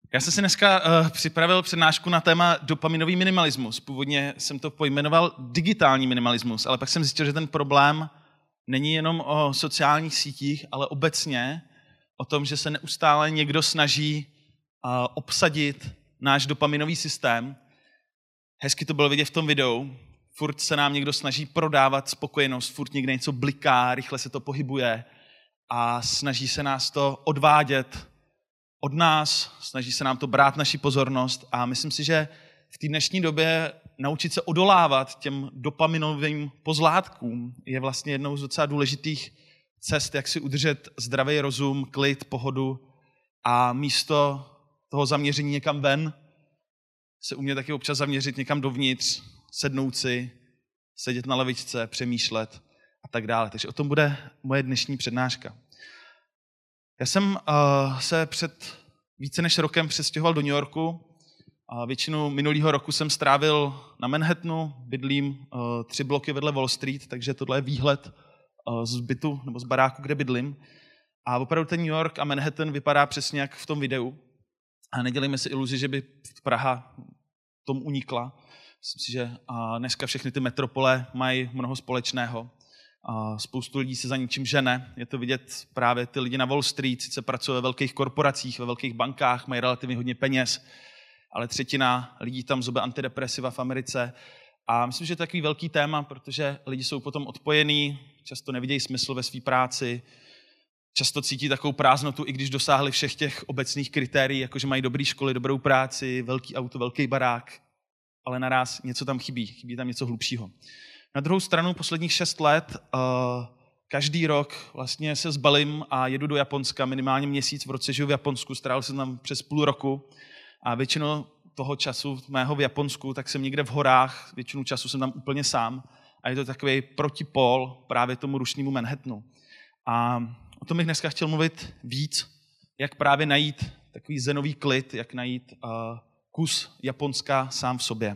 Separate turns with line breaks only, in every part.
Já jsem si dneska připravil přednášku na téma dopaminový minimalismus. Původně jsem to pojmenoval digitální minimalismus, ale pak jsem zjistil, že ten problém není jenom o sociálních sítích, ale obecně o tom, že se neustále někdo snaží obsadit náš dopaminový systém. Hezky to bylo vidět v tom videu. Furt se nám někdo snaží prodávat spokojenost, furt někde něco bliká, rychle se to pohybuje a snaží se nás to odvádět od nás, snaží se nám to brát naši pozornost a myslím si, že v té dnešní době naučit se odolávat těm dopaminovým pozlátkům je vlastně jednou z docela důležitých cest, jak si udržet zdravý rozum, klid, pohodu a místo toho zaměření někam ven se umět taky občas zaměřit někam dovnitř, sednout si, sedět na lavičce, přemýšlet a tak dále. Takže o tom bude moje dnešní přednáška. Já jsem se před více než rokem přestěhoval do New Yorku. Většinu minulého roku jsem strávil na Manhattanu, bydlím 3 bloky vedle Wall Street, takže tohle je výhled z bytu nebo z baráku, kde bydlím. A opravdu ten New York a Manhattan vypadá přesně jak v tom videu. A nedělejme si iluzi, že by Praha tomu unikla. Myslím si, že dneska všechny ty metropole mají mnoho společného. Spoustu lidí se za ničím žene. Je to vidět právě ty lidi na Wall Street, sice pracují ve velkých korporacích, ve velkých bankách, mají relativně hodně peněz, ale 1/3 lidí tam zobe antidepresiva v Americe. A myslím, že to je takový velký téma, protože lidi jsou potom odpojení, často nevidějí smysl ve své práci, často cítí takovou prázdnotu, i když dosáhli všech těch obecných kritérií, jakože mají dobré školy, dobrou práci, velký auto, velký barák, ale naraz něco tam chybí tam něco hlubšího. Na druhou stranu posledních 6 let každý rok vlastně se zbalím a jedu do Japonska, minimálně měsíc v roce žiju v Japonsku, strávil jsem tam přes půl roku a většinu toho času mého v Japonsku, tak jsem někde v horách, většinu času jsem tam úplně sám a je to takový protipól právě tomu rušnému Manhattanu. A o tom bych dneska chtěl mluvit víc, jak právě najít takový zenový klid, jak najít kus Japonska sám v sobě.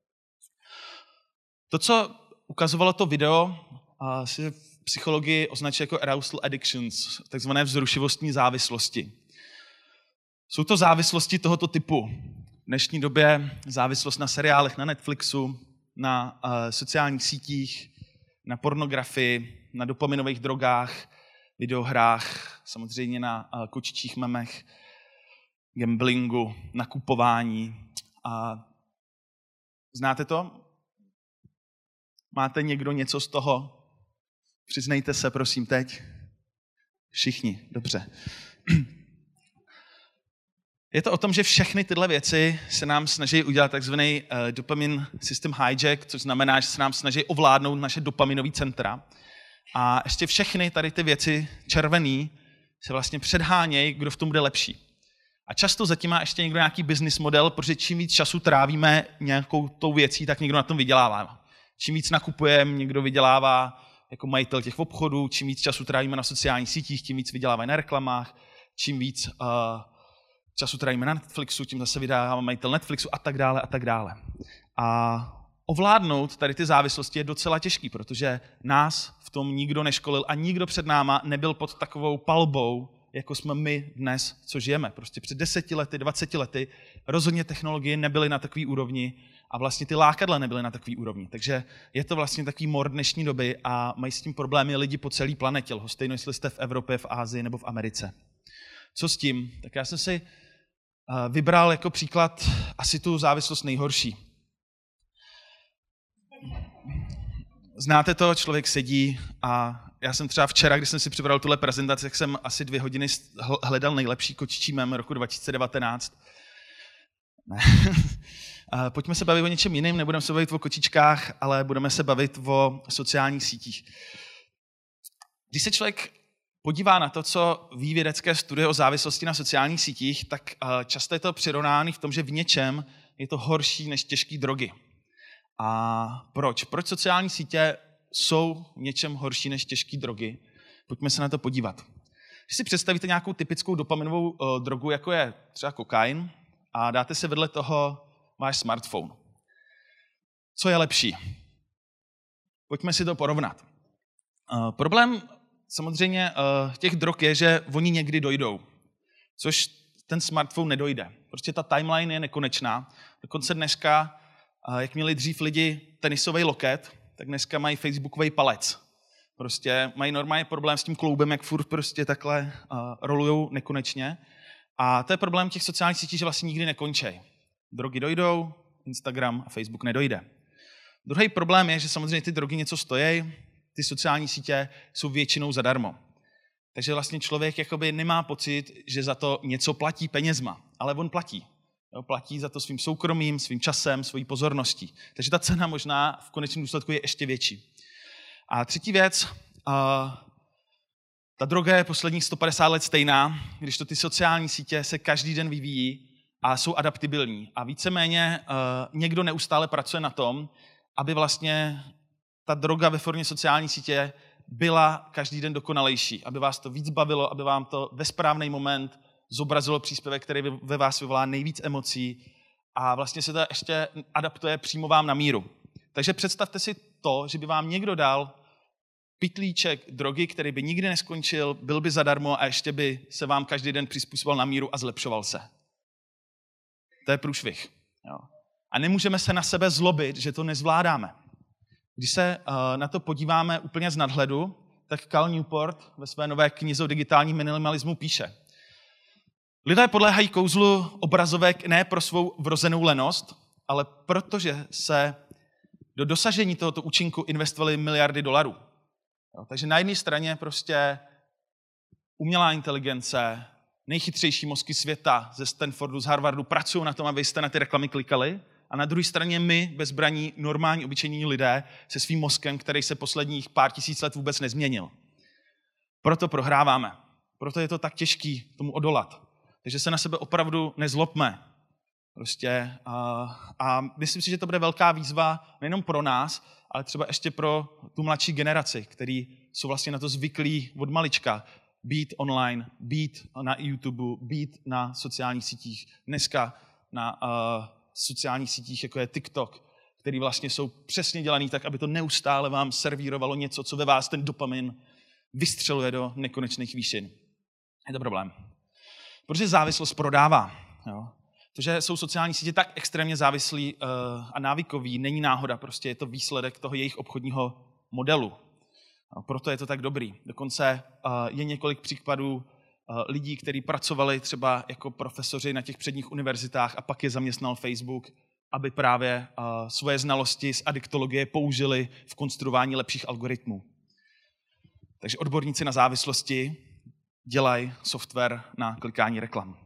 To, co ukazovalo to video, se v psychologii označuje jako arousal addictions, takzvané vzrušivostní závislosti. Jsou to závislosti tohoto typu. V dnešní době závislost na seriálech, na Netflixu, na sociálních sítích, na pornografii, na dopaminových drogách, videohrách, samozřejmě na kočičích memech, gamblingu, nakupování. Znáte to? Máte někdo něco z toho? Přiznejte se, prosím, teď. Všichni, dobře. Je to o tom, že všechny tyhle věci se nám snaží udělat takzvaný dopamin system hijack, což znamená, že se nám snaží ovládnout naše dopaminové centra. A ještě všechny tady ty věci červený se vlastně předhánějí, kdo v tom bude lepší. A často zatím má ještě někdo nějaký business model, protože čím víc času trávíme nějakou tou věcí, tak někdo na tom vydělává. Čím víc nakupujeme, někdo vydělává jako majitel těch obchodů, čím víc času trávíme na sociálních sítích, tím víc vydělávají na reklamách, čím víc času trávíme na Netflixu, tím zase vydává majitel Netflixu a tak dále a tak dále. A ovládnout tady ty závislosti je docela těžký, protože nás v tom nikdo neškolil a nikdo před náma nebyl pod takovou palbou, jako jsme my dnes, co žijeme. Prostě před 10 lety, 20 lety rozhodně technologie nebyly na takové úrovni a vlastně ty lákadla nebyly na takové úrovni. Takže je to vlastně takový mor dnešní doby a mají s tím problémy lidi po celé planetě. Lhostejno, jestli jste v Evropě, v Asii nebo v Americe. Co s tím? Tak já jsem si vybral jako příklad asi tu závislost nejhorší. Znáte to, člověk sedí a já jsem třeba včera, když jsem si připravil tuhle prezentaci, tak jsem asi 2 hodiny hledal nejlepší kočičí mem roku 2019. Ne. Pojďme se bavit o něčem jiném, nebudeme se bavit o kočičkách, ale budeme se bavit o sociálních sítích. Když se člověk podívá na to, co ví vědecké studie o závislosti na sociálních sítích, tak často je to přirovnáno v tom, že v něčem je to horší než těžké drogy. A proč? Proč sociální sítě jsou v něčem horší než těžké drogy? Pojďme se na to podívat. Když si představíte nějakou typickou dopaminovou drogu, jako je třeba kokain, a dáte si vedle toho váš smartphone. Co je lepší? Pojďme si to porovnat. Problém samozřejmě těch drog je, že oni někdy dojdou. Což ten smartphone nedojde. Prostě ta timeline je nekonečná. Dokonce dneska, jak měli dřív lidi tenisový loket, tak dneska mají facebookový palec. Prostě mají normálně problém s tím kloubem, jak furt prostě takhle rolujou nekonečně. A to je problém těch sociálních sítí, že vlastně nikdy nekončí. Drogy dojdou, Instagram a Facebook nedojde. Druhý problém je, že samozřejmě ty drogy něco stojí, ty sociální sítě jsou většinou zadarmo. Takže vlastně člověk jakoby nemá pocit, že za to něco platí penězma, ale on platí. Jo, platí za to svým soukromím, svým časem, svojí pozorností. Takže ta cena možná v konečném důsledku je ještě větší. A třetí věc, ta droga je posledních 150 let stejná, když to ty sociální sítě se každý den vyvíjí a jsou adaptibilní. A víceméně někdo neustále pracuje na tom, aby vlastně ta droga ve formě sociální sítě byla každý den dokonalejší, aby vás to víc bavilo, aby vám to ve správný moment zobrazilo příspěvek, který ve vás vyvolá nejvíc emocí a vlastně se to ještě adaptuje přímo vám na míru. Takže představte si to, že by vám někdo dal pytlíček drogy, který by nikdy neskončil, byl by zadarmo a ještě by se vám každý den přizpůsoboval na míru a zlepšoval se. To je průšvih. Jo. A nemůžeme se na sebe zlobit, že to nezvládáme. Když se na to podíváme úplně z nadhledu, tak Cal Newport ve své nové knize o digitálním minimalismu píše: lidé podléhají kouzlu obrazovek ne pro svou vrozenou lenost, ale protože se do dosažení tohoto účinku investovali miliardy dolarů. Jo, takže na jedné straně prostě umělá inteligence, nejchytřejší mozky světa ze Stanfordu, z Harvardu pracují na tom, abyste na ty reklamy klikali, a na druhé straně my, bezbraní, normální, obyčejní lidé se svým mozkem, který se posledních pár tisíc let vůbec nezměnil. Proto prohráváme. Proto je to tak těžký tomu odolat. Takže se na sebe opravdu nezlobme. Prostě, a myslím si, že to bude velká výzva nejenom pro nás, ale třeba ještě pro tu mladší generaci, který jsou vlastně na to zvyklí od malička. Být online, být na YouTube, být na sociálních sítích. Dneska na sociálních sítích, jako je TikTok, který vlastně jsou přesně dělaný tak, aby to neustále vám servírovalo něco, co ve vás ten dopamin vystřeluje do nekonečných výšin. Je to problém. Protože závislost prodává. Jo? To, že jsou sociální sítě tak extrémně závislí a návykoví, není náhoda, prostě je to výsledek toho jejich obchodního modelu. A proto je to tak dobrý. Dokonce je několik příkladů lidí, kteří pracovali třeba jako profesoři na těch předních univerzitách a pak je zaměstnal Facebook, aby právě svoje znalosti z adiktologie použili v konstruování lepších algoritmů. Takže odborníci na závislosti dělají software na klikání reklam.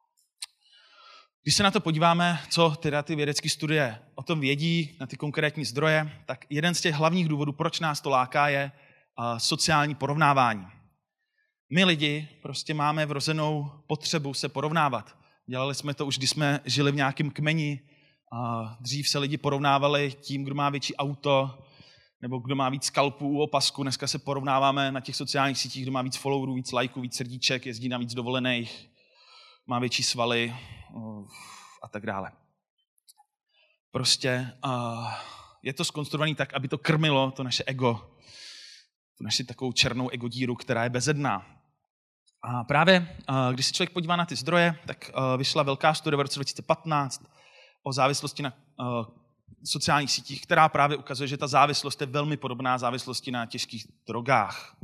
Když se na to podíváme, co teda ty vědecké studie o tom vědí, na ty konkrétní zdroje, tak jeden z těch hlavních důvodů, proč nás to láká, je sociální porovnávání. My lidi prostě máme vrozenou potřebu se porovnávat. Dělali jsme to už, když jsme žili v nějakém kmeni. Dřív se lidi porovnávali tím, kdo má větší auto, nebo kdo má víc skalpů u opasku. Dneska se porovnáváme na těch sociálních sítích, kdo má víc followerů, víc lajků, víc srdíček, jezdí na víc dovolených, má větší svaly a tak dále. Prostě je to zkonstruované tak, aby to krmilo to naše ego, tu naši takovou černou egodíru, která je bezedná. A právě, když se člověk podívá na ty zdroje, tak vyšla velká studie v roce 2015 o závislosti na sociálních sítích, která právě ukazuje, že ta závislost je velmi podobná závislosti na těžkých drogách.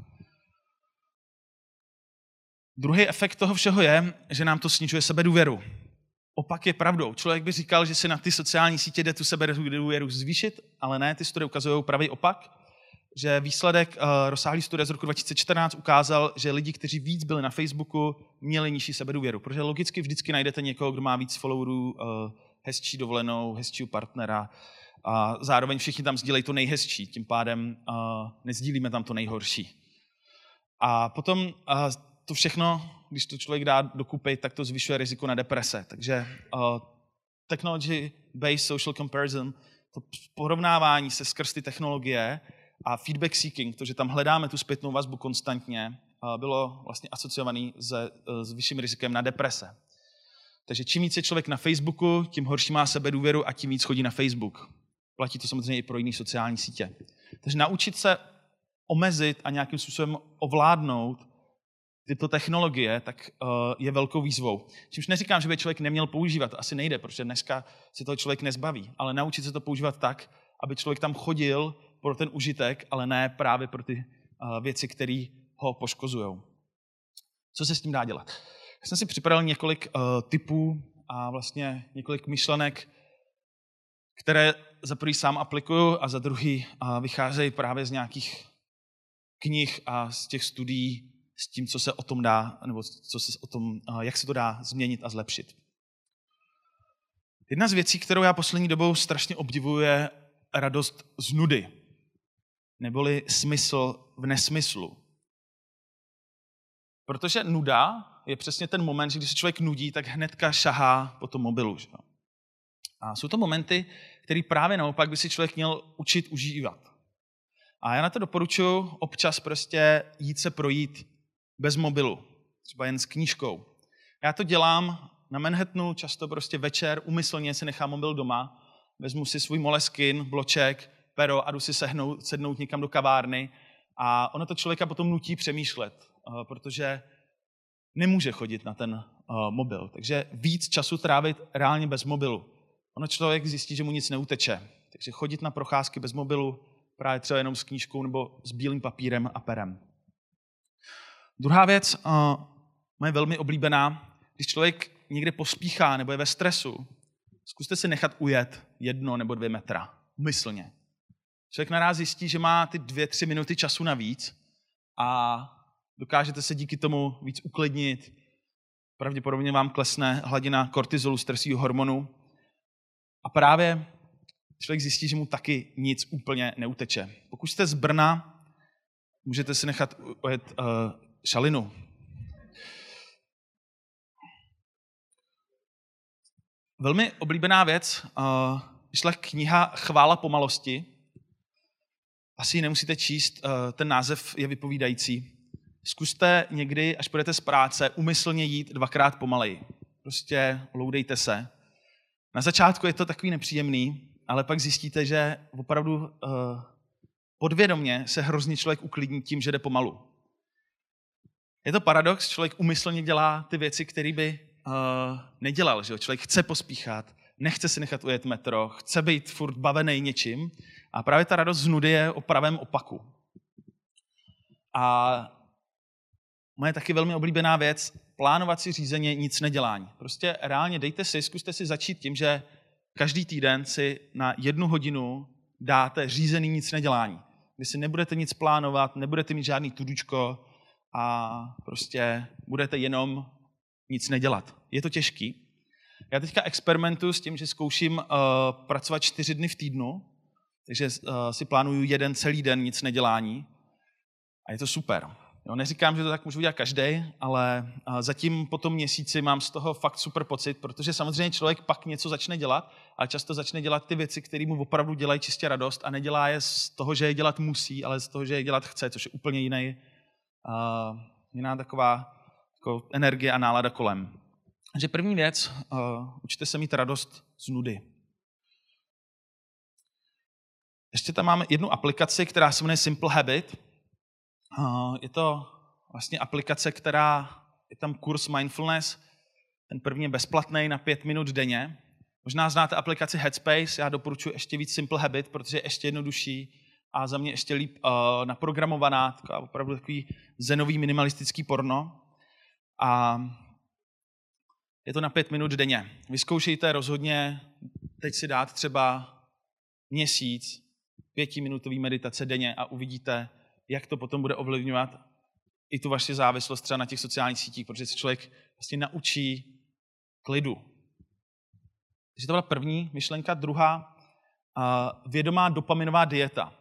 Druhý efekt toho všeho je, že nám to snižuje sebedůvěru. Opak je pravdou. Člověk by říkal, že si na ty sociální sítě jde tu sebedůvěru zvýšit, ale ne, ty studie ukazují pravý opak. Že výsledek rozsáhlý studie z roku 2014 ukázal, že lidi, kteří víc byli na Facebooku, měli nižší sebedůvěru. Protože logicky vždycky najdete někoho, kdo má víc followerů, hezčí dovolenou, hezčího partnera. A zároveň všichni tam sdílejí to nejhezčí, tím pádem nezdílíme tam to nejhorší. A potom to všechno, když to člověk dá dokupy, tak to zvyšuje riziko na deprese. Takže technology-based social comparison, to porovnávání se skrz ty technologie a feedback seeking, to, že tam hledáme tu zpětnou vazbu konstantně, bylo vlastně asociované s vyšším rizikem na deprese. Takže čím víc je člověk na Facebooku, tím horší má sebedůvěru a tím víc chodí na Facebook. Platí to samozřejmě i pro jiné sociální sítě. Takže naučit se omezit a nějakým způsobem ovládnout tyto technologie, tak je velkou výzvou. Čímž neříkám, že by člověk neměl používat, asi nejde, protože dneska si toho člověk nezbaví, ale naučit se to používat tak, aby člověk tam chodil pro ten užitek, ale ne právě pro ty věci, které ho poškozují. Co se s tím dá dělat? Já jsem si připravil několik tipů a vlastně několik myšlenek, které za prvý sám aplikuju a za druhý vycházejí právě z nějakých knih a z těch studií s tím, co se o tom dá, nebo jak se to dá změnit a zlepšit. Jedna z věcí, kterou já poslední dobou strašně obdivuji, je radost z nudy, neboli smysl v nesmyslu. Protože nuda je přesně ten moment, že když se člověk nudí, tak hnedka šahá po tom mobilu. Že? A jsou to momenty, které právě naopak by si člověk měl učit užívat. A já na to doporučuji občas prostě jít se projít bez mobilu, třeba jen s knížkou. Já to dělám na Manhattanu, často prostě večer, úmyslně si nechám mobil doma, vezmu si svůj Moleskine, bloček, pero a jdu si sednout někam do kavárny a ono to člověka potom nutí přemýšlet, protože nemůže chodit na ten mobil. Takže víc času trávit reálně bez mobilu. Ono člověk zjistí, že mu nic neuteče. Takže chodit na procházky bez mobilu, právě třeba jenom s knížkou nebo s bílým papírem a perem. Druhá věc, moje velmi oblíbená, když člověk někde pospíchá nebo je ve stresu, zkuste si nechat ujet 1 nebo 2 metra. Umyslně. Člověk naraz zjistí, že má ty 2-3 minuty času navíc a dokážete se díky tomu víc uklidnit. Pravděpodobně vám klesne hladina kortizolu, stresového hormonu. A právě člověk zjistí, že mu taky nic úplně neuteče. Pokud jste z Brna, můžete si nechat ujet šalinu. Velmi oblíbená věc, vyšla kniha Chvála pomalosti. Asi ji nemusíte číst, ten název je vypovídající. Zkuste někdy, až půjdete z práce, úmyslně jít 2krát pomaleji. Prostě loudejte se. Na začátku je to takový nepříjemný, ale pak zjistíte, že opravdu podvědomě se hrozně člověk uklidní tím, že jde pomalu. Je to paradox, člověk úmyslně dělá ty věci, které by nedělal. Že? Člověk chce pospíchat, nechce si nechat ujet metro, chce být furt bavený něčím a právě ta radost z nudy je o pravém opaku. A moje taky velmi oblíbená věc, plánovací řízení, nic nedělání. Prostě reálně zkuste si začít tím, že každý týden si na 1 hodinu dáte řízený nic nedělání, kdy si nebudete nic plánovat, nebudete mít žádný tudučko a prostě budete jenom nic nedělat. Je to těžký. Já teďka experimentuji s tím, že zkouším pracovat 4 dny v týdnu, takže si plánuju 1 celý den nic nedělání a je to super. Jo, neříkám, že to tak můžu udělat každý, ale zatím po tom měsíci mám z toho fakt super pocit, protože samozřejmě člověk pak něco začne dělat, ale často začne dělat ty věci, které mu opravdu dělají čistě radost a nedělá je z toho, že je dělat musí, ale z toho, že je dělat chce, což je úplně jiná taková jako energie a nálada kolem. Takže první věc, učte se mít radost z nudy. Ještě tam máme jednu aplikaci, která se jmenuje Simple Habit. Je to vlastně aplikace, je tam kurz mindfulness, ten první je bezplatný na 5 minut denně. Možná znáte aplikaci Headspace, já doporučuji ještě víc Simple Habit, protože je ještě jednodušší a za mě ještě líp naprogramovaná, opravdu takový zenový minimalistický porno. A je to na 5 minut denně. Vyzkoušejte rozhodně teď si dát třeba měsíc 5minutový meditace denně a uvidíte, jak to potom bude ovlivňovat i tu vaši závislost třeba na těch sociálních sítích, protože se člověk vlastně naučí klidu. Takže to byla první myšlenka. Druhá, vědomá dopaminová dieta.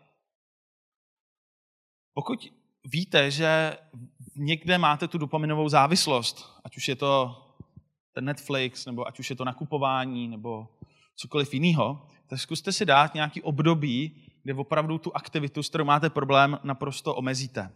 Pokud víte, že někde máte tu dopaminovou závislost, ať už je to ten Netflix, nebo ať už je to nakupování, nebo cokoliv jiného, tak zkuste si dát nějaký období, kde opravdu tu aktivitu, s kterou máte problém, naprosto omezíte.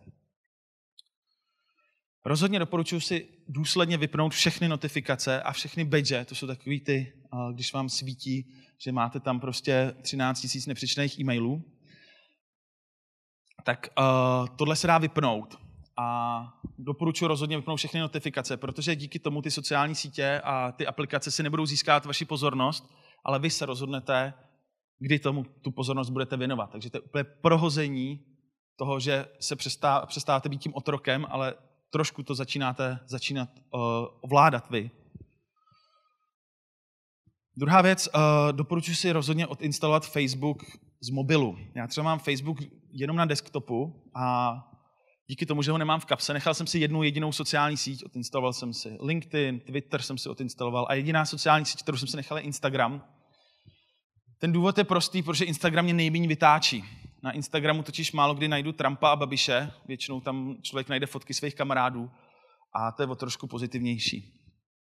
Rozhodně doporučuji si důsledně vypnout všechny notifikace a všechny badge, to jsou takový ty, když vám svítí, že máte tam prostě 13 000 nepřečtených e-mailů, tak tohle se dá vypnout. a doporučuji rozhodně vypnout všechny notifikace, protože díky tomu ty sociální sítě a ty aplikace si nebudou získávat vaši pozornost, ale vy se rozhodnete, kdy tomu tu pozornost budete věnovat. Takže to je úplně prohození toho, že se přestáváte být tím otrokem, ale trošku to začínat ovládat vy. Druhá věc, doporučuji si rozhodně odinstalovat Facebook z mobilu. Já třeba mám Facebook jenom na desktopu a díky tomu, že ho nemám v kapse, nechal jsem si jednu jedinou sociální síť, odinstaloval jsem si LinkedIn, Twitter jsem si odinstaloval a jediná sociální síť, kterou jsem si nechal, je Instagram. Ten důvod je prostý, protože Instagram mě nejméně vytáčí. Na Instagramu totiž málo kdy najdu Trumpa a Babiše, většinou tam člověk najde fotky svých kamarádů a to je o trošku pozitivnější.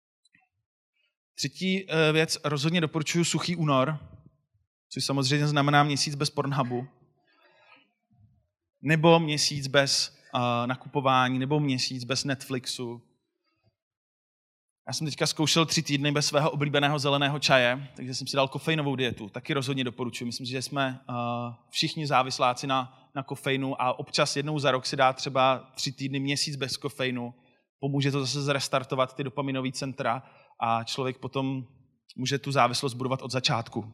Třetí věc, rozhodně doporučuji suchý únor, což samozřejmě znamená měsíc bez Pornhubu, nebo měsíc bez nakupování, nebo měsíc bez Netflixu. Já jsem teďka zkoušel 3 týdny bez svého oblíbeného zeleného čaje, takže jsem si dal kofeinovou dietu. Taky rozhodně doporučuji. Myslím, že jsme všichni závisláci na kofeinu a občas jednou za rok si dát třeba 3 týdny, měsíc bez kofeinu. Pomůže to zase zrestartovat ty dopaminové centra a člověk potom může tu závislost budovat od začátku.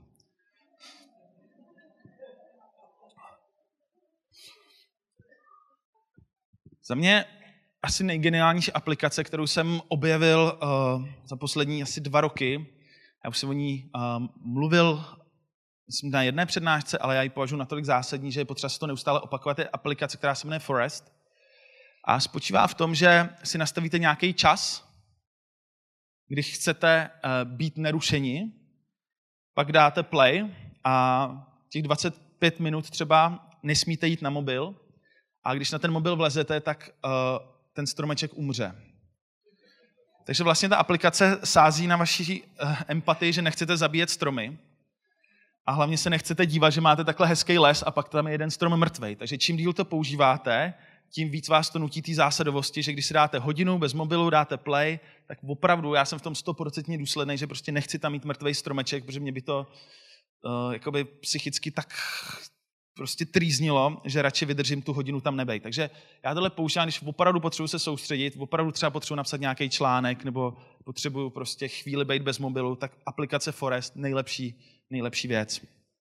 Za mě asi nejgeniálnější aplikace, kterou jsem objevil za poslední asi 2 roky. Já už jsem o ní mluvil myslím, na jedné přednášce, ale já ji považuji natolik zásadní, že je potřeba se to neustále opakovat. Je aplikace, která se jmenuje Forest. A spočívá v tom, že si nastavíte nějaký čas, když chcete být nerušeni, pak dáte play a těch 25 minut třeba nesmíte jít na mobil a když na ten mobil vlezete, tak ten stromeček umře. Takže vlastně ta aplikace sází na vaši empatii, že nechcete zabíjet stromy a hlavně se nechcete dívat, že máte takhle hezký les a pak tam je jeden strom mrtvej. Takže čím díl to používáte, tím víc vás to nutí té zásadovosti, že když si dáte hodinu bez mobilu, dáte play, tak opravdu já jsem v tom 100% důsledný, že prostě nechci tam mít mrtvej stromeček, protože mě by to jakoby psychicky tak prostě trýznilo, že radši vydržím tu hodinu tam nebej. Takže já tohle používám, když opravdu potřebuji se soustředit, opravdu třeba potřebuji napsat nějaký článek, nebo potřebuji prostě chvíli být bez mobilu, tak aplikace Forest nejlepší věc.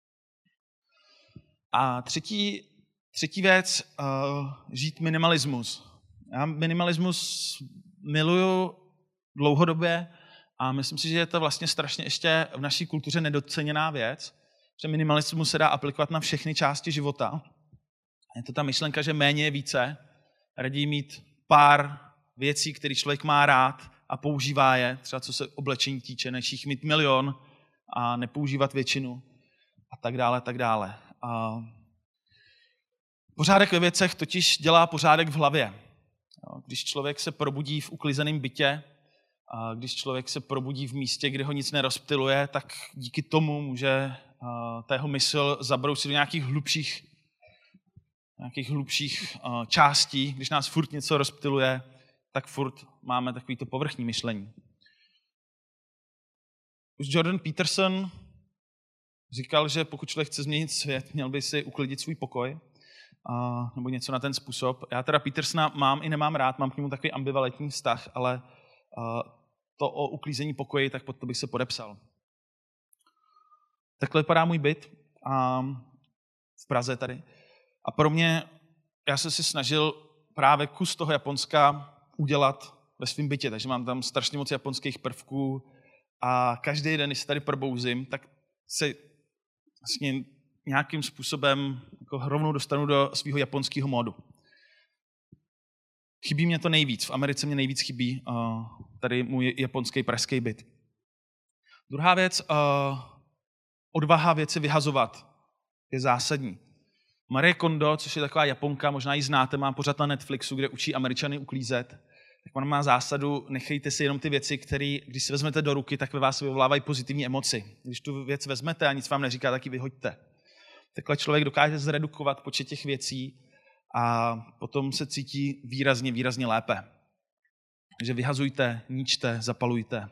A třetí věc, žít minimalismus. Já minimalismus miluju dlouhodobě a myslím si, že je to vlastně strašně ještě v naší kultuře nedoceněná věc, že minimalismus se dá aplikovat na všechny části života. Je to ta myšlenka, že méně je více, raději mít pár věcí, které člověk má rád a používá je, třeba co se oblečení týče, než jich mít milion a nepoužívat většinu a tak dále, tak dále. Pořádek ve věcech totiž dělá pořádek v hlavě. Když člověk se probudí v uklizeném bytě, a když člověk se probudí v místě, kde ho nic nerozptyluje, tak díky tomu může ta jeho mysl zabrousit do nějakých hlubších částí. Když nás furt něco rozptyluje, tak furt máme takovýto povrchní myšlení. Už Jordan Peterson říkal, že pokud člověk chce změnit svět, měl by si uklidit svůj pokoj, nebo něco na ten způsob. Já teda Petersona mám i nemám rád, mám k němu takový ambivalentní vztah, ale to o uklízení pokoji, tak pod to bych se podepsal. Takhle vypadá můj byt v Praze tady. A pro mě, já jsem si snažil právě kus toho Japonska udělat ve svém bytě, takže mám tam strašně moc japonských prvků a každý den, když se tady probouzím, tak se vlastně nějakým způsobem jako rovnou dostanu do svého japonského módu. Chybí mě to nejvíc. V Americe mě nejvíc chybí tady můj japonský pražský byt. Druhá věc, odvaha věci vyhazovat je zásadní. Marie Kondo, což je taková Japonka, možná ji znáte, má pořád na Netflixu, kde učí Američany uklízet. Tak ona má zásadu, nechejte si jenom ty věci, které, když si vezmete do ruky, tak ve vás vyvolávají pozitivní emoci. Když tu věc vezmete a nic vám neříká, tak ji vyhoďte. Takhle člověk dokáže zredukovat počet těch věcí a potom se cítí výrazně lépe. Takže vyhazujte, ničte, zapalujte.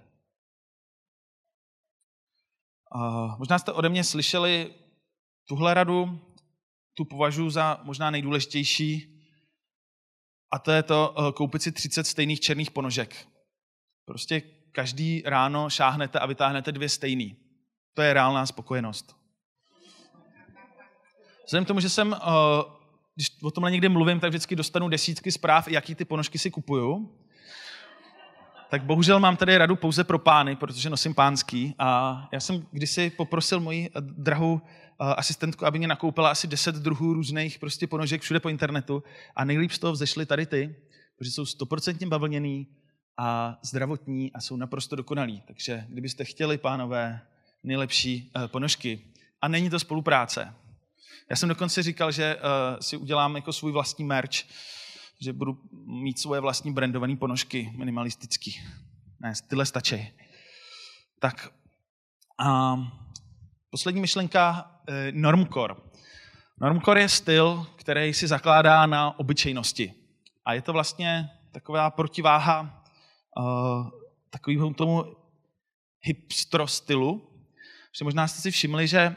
Možná jste ode mě slyšeli tuhle radu, tu považuji za možná nejdůležitější A to je to koupit si 30 stejných černých ponožek. Prostě každý ráno šáhnete a vytáhnete 2 stejný. To je reálná spokojenost. Vzhledem k tomu, že jsem, když o tomhle někdy mluvím, tak vždycky dostanu desítky zpráv, jaký ty ponožky si kupuju. Tak bohužel mám tady radu pouze pro pány, protože nosím pánský. A já jsem kdysi poprosil moji drahou asistentku, aby mě nakoupila asi 10 druhů různých prostě ponožek všude po internetu. A nejlíp z toho vzešly tady ty, protože jsou 100% bavlněný a zdravotní a jsou naprosto dokonalí. Takže kdybyste chtěli, pánové, nejlepší ponožky. A není to spolupráce. Já jsem dokonce říkal, že si udělám jako svůj vlastní merch, že budu mít svoje vlastní brandované ponožky, minimalistický. Ne, tyhle stačí. Tak a poslední myšlenka, normcore. Normcore je styl, který si zakládá na obyčejnosti. A je to vlastně taková protiváha takovému tomu hipstro stylu. Že možná jste si všimli, že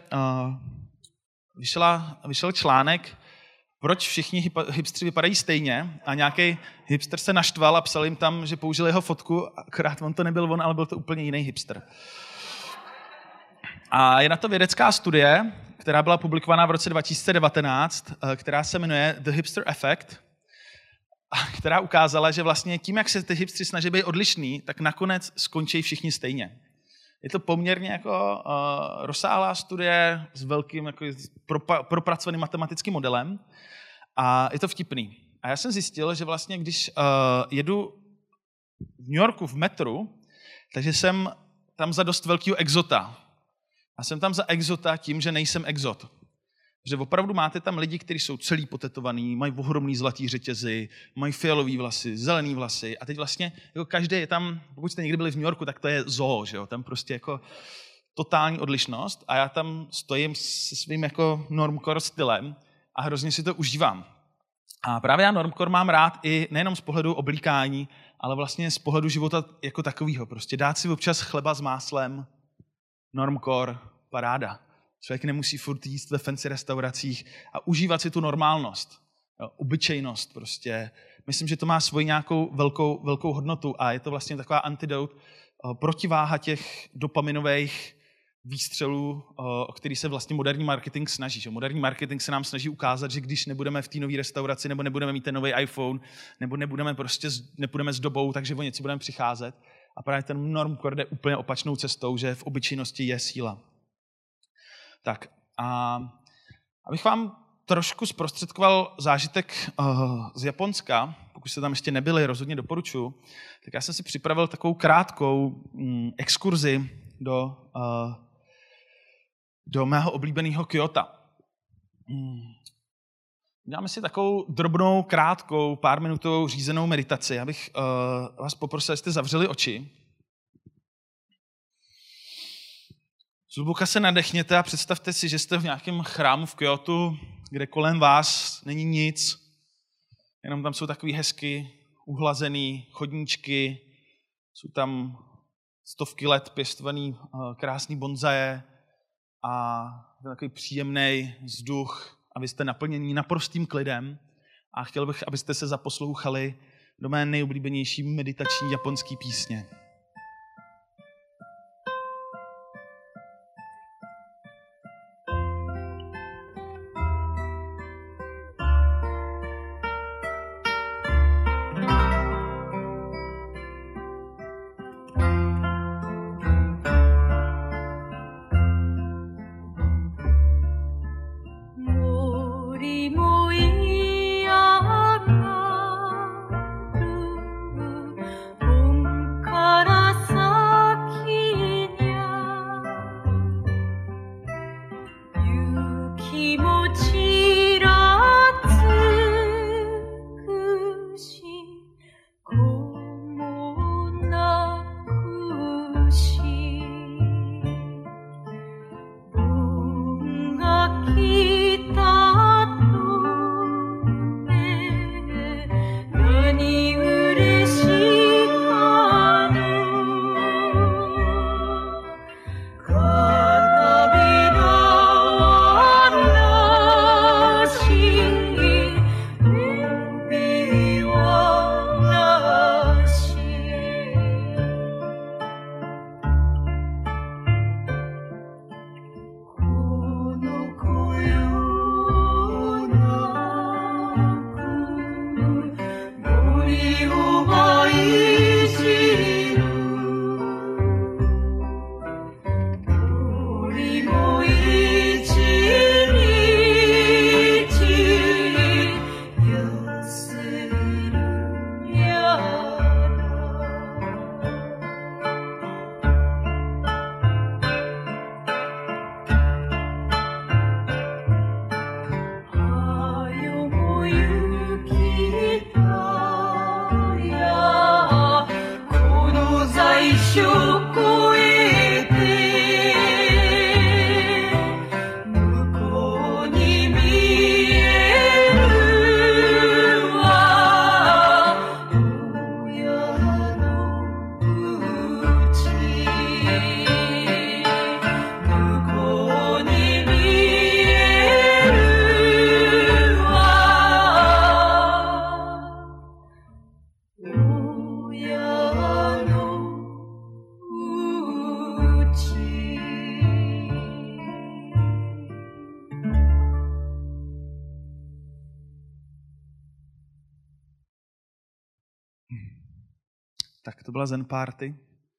vyšel článek, proč všichni hipstři vypadají stejně, a nějaký hipster se naštval a psal jim tam, že použil jeho fotku, akorát on to nebyl on, ale byl to úplně jiný hipster. A je na to vědecká studie, která byla publikovaná v roce 2019, která se jmenuje The Hipster Effect, která ukázala, že vlastně tím, jak se ty hipstři snaží být odlišný, tak nakonec skončí všichni stejně. Je to poměrně jako rozsáhlá studie s velkým jako propracovaným matematickým modelem a je to vtipný. A já jsem zjistil, že vlastně když jedu v New Yorku v metru, takže jsem tam za dost velkýho exota. A jsem tam za exota tím, že nejsem exot. Že opravdu máte tam lidi, kteří jsou celý potetovaný, mají ohromný zlatý řetězy, mají fialový vlasy, zelený vlasy a teď vlastně jako každý je tam, pokud jste někdy byli v New Yorku, tak to je zoo, že jo? Tam prostě jako totální odlišnost a já tam stojím se svým jako normcore stylem a hrozně si to užívám. A právě já normcore mám rád i nejenom z pohledu oblíkání, ale vlastně z pohledu života jako takového. Prostě dát si občas chleba s máslem, normcore, paráda. Člověk nemusí furt jíst ve fancy restauracích a užívat si tu normálnost, obyčejnost prostě. Myslím, že to má svoji nějakou velkou hodnotu a je to vlastně taková antidote, protiváha těch dopaminových výstřelů, o který se vlastně moderní marketing snaží. Že? Moderní marketing se nám snaží ukázat, že když nebudeme v té nové restauraci, nebo nebudeme mít ten nový iPhone, nebo nepůjdeme s dobou, takže o něco budeme přicházet. A právě ten normcore jde úplně opačnou cestou, že v obyčejnosti je síla. Tak a abych vám trošku zprostředkoval zážitek z Japonska, pokud jste tam ještě nebyli, rozhodně doporučuji, tak já jsem si připravil takovou krátkou exkurzi do mého oblíbeného Kyoto. Děláme si takovou drobnou, krátkou, párminutovou řízenou meditaci. Abych vás poprosil, abyste zavřeli oči. Zhluboka se nadechněte a představte si, že jste v nějakém chrámu v Kyotu, kde kolem vás není nic, jenom tam jsou takový hezky uhlazený chodníčky, jsou tam stovky let pěstovaný krásný bonzaje a takový příjemný vzduch a vy jste naplnění naprostým klidem a chtěl bych, abyste se zaposlouchali do mé nejoblíbenější meditační japonské písně. Tak to byla Zen Party.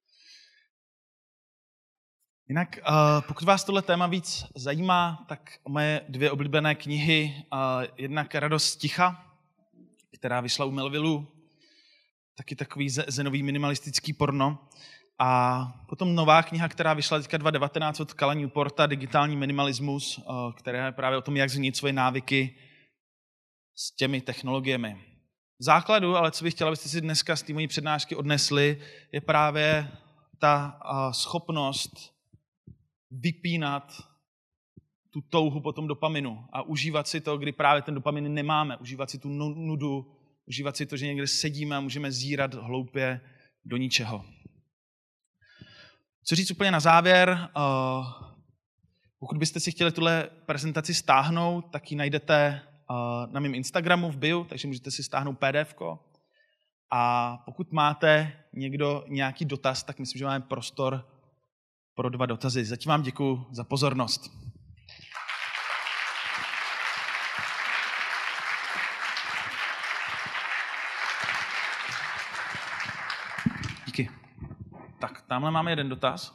Jinak, pokud vás tohle téma víc zajímá, tak moje 2 oblíbené knihy, jednak Radost ticha, která vyšla u Melvillu, taky takový zenový minimalistický porno. A potom nová kniha, která vyšla teďka 2019 od Cala Newporta, Digitální minimalismus, která je právě o tom, jak změnit svoje návyky s těmi technologiemi. V základu, ale co bych chtěla, abyste si dneska z té mojí přednášky odnesli, je právě ta schopnost vypínat tu touhu po tom dopaminu a užívat si to, kdy právě ten dopamin nemáme, užívat si tu nudu, užívat si to, že někde sedíme a můžeme zírat hloupě do ničeho. Co říct úplně na závěr, pokud byste si chtěli tuhle prezentaci stáhnout, tak ji najdete na mém Instagramu v bio, takže můžete si stáhnout PDF-ko. A pokud máte někdo nějaký dotaz, tak myslím, že máme prostor pro 2 dotazy. Zatím vám děkuji za pozornost. Díky. Tak, tamhle máme jeden dotaz.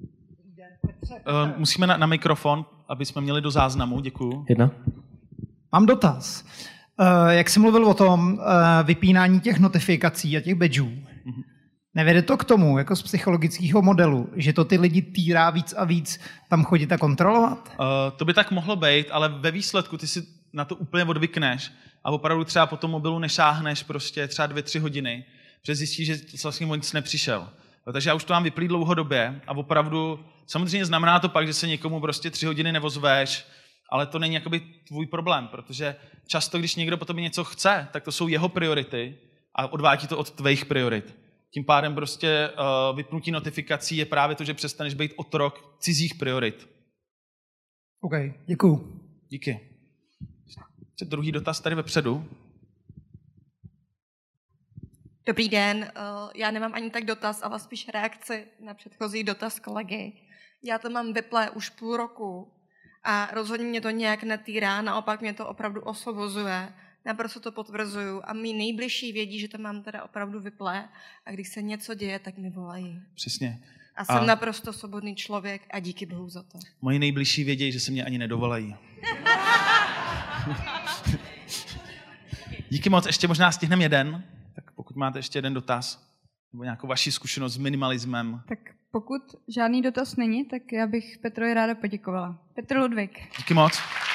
Musíme na mikrofon, aby jsme měli do záznamu. Děkuji.
1.
Mám dotaz. Jak jsi mluvil o tom vypínání těch notifikací a těch badgeů, nevede to k tomu, jako z psychologického modelu, že to ty lidi týrá víc a víc tam chodit a kontrolovat?
To by tak mohlo být, ale ve výsledku ty si na to úplně odvykneš a opravdu třeba po tom mobilu nešáhneš prostě třeba 2-3 hodiny, protože zjistíš, že vlastně nic nepřišel. Takže já už to mám vyplý dlouhodobě a opravdu, samozřejmě znamená to pak, že se někomu prostě 3 hodiny nevozveš, ale to není jakoby tvůj problém, protože často, když někdo po tobě něco chce, tak to jsou jeho priority a odvádí to od tvých priorit. Tím pádem prostě vypnutí notifikací je právě to, že přestaneš být otrok cizích priorit.
OK, děkuju.
Díky. Ještě druhý dotaz tady vepředu.
Dobrý den, já nemám ani tak dotaz, ale spíš reakci na předchozí dotaz kolegy. Já to mám vyplé už půl roku a rozhodně mě to nějak netýrá, naopak mě to opravdu osvobozuje. Naprosto to potvrzuju a mý nejbližší vědí, že to mám teda opravdu vyplé a když se něco děje, tak mi volají.
Přesně.
A jsem naprosto svobodný člověk a díky Bohu za to.
Moji nejbližší vědějí, že se mě ani nedovolají. Díky moc, ještě možná stihneme jeden, tak pokud máte ještě jeden dotaz, nebo nějakou vaši zkušenost s minimalismem.
Tak pokud žádný dotaz není, tak já bych Petrovi ráda poděkovala. Petr Ludvík.
Díky moc.